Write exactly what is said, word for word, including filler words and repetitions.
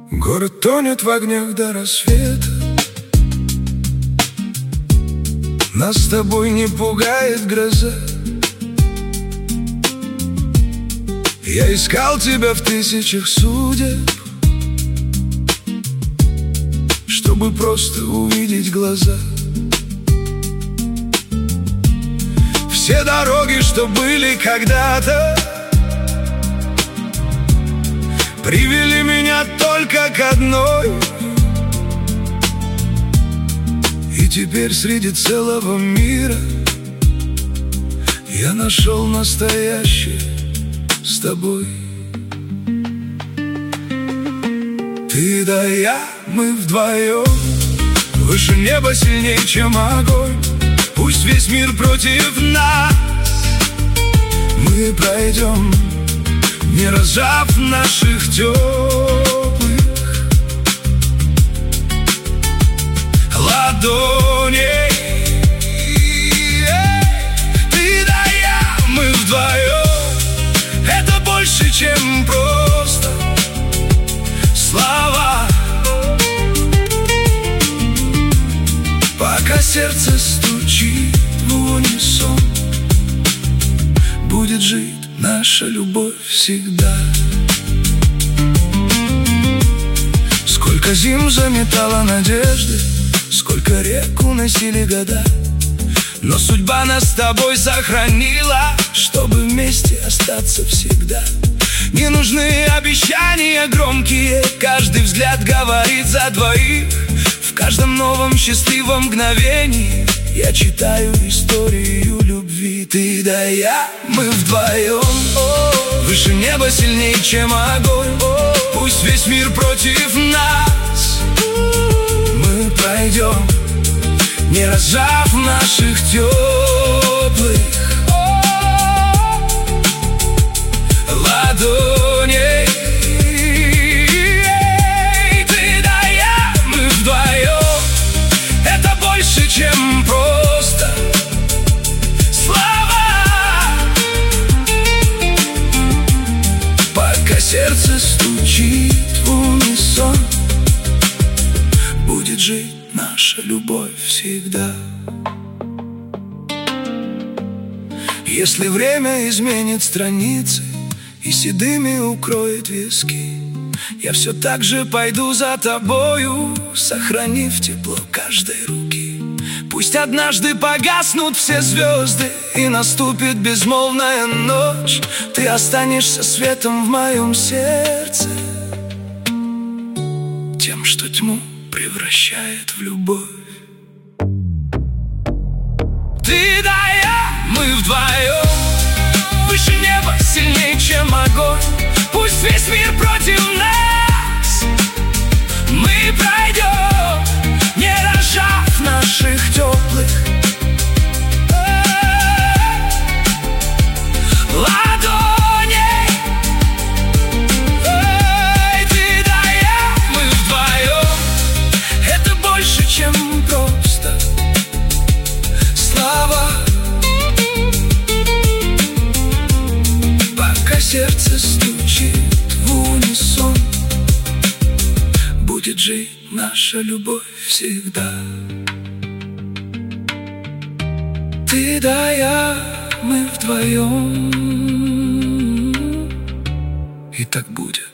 Город тонет в огнях до рассвета. Нас с тобой не пугает гроза. Я искал тебя в тысячах судеб, чтобы просто увидеть глаза. Все дороги, что были когда-то, привели меня только к одной. И теперь среди целого мира я нашел настоящее с тобой. Ты да я, мы вдвоем, выше неба, сильнее, чем огонь. Пусть весь мир против нас, мы пройдем, не разжав наших теплых ладоней. Ты да я, мы вдвоем, это больше, чем просто слова. Пока сердце стучит в унисон, будет жить наша любовь всегда. Сколько зим заметала надежды, сколько рек уносили года, но судьба нас с тобой сохранила, чтобы вместе остаться всегда. Не нужны обещания громкие, каждый взгляд говорит за двоих. В каждом новом счастливом мгновении я читаю историю любви. Ты да я, мы вдвоем, выше неба, сильнее, чем огонь. Пусть весь мир против нас, мы пройдем, не разжав наших теплых ладоней. Ты да я, мы вдвоем, это больше, чем просто слова. Пока сердце стучит в унисон, будет жить наша любовь всегда. Если время изменит страницы и седыми укроет виски, я все так же пойду за тобою, сохранив тепло каждой руки. Пусть однажды погаснут все звезды и наступит безмолвная ночь, ты останешься светом в моем сердце, тем, что тьму превращает в любовь. Ты да я, мы вдвоем, выше неба, сильнее, чем огонь. Пусть весь мир против нас, мы пройдем, не разжав наших теплых ладоней. Ты да я, мы вдвоем, это больше, чем просто слова. Сердце стучит в унисон, будет жить наша любовь всегда. Ты да я, мы вдвоем, и так будет.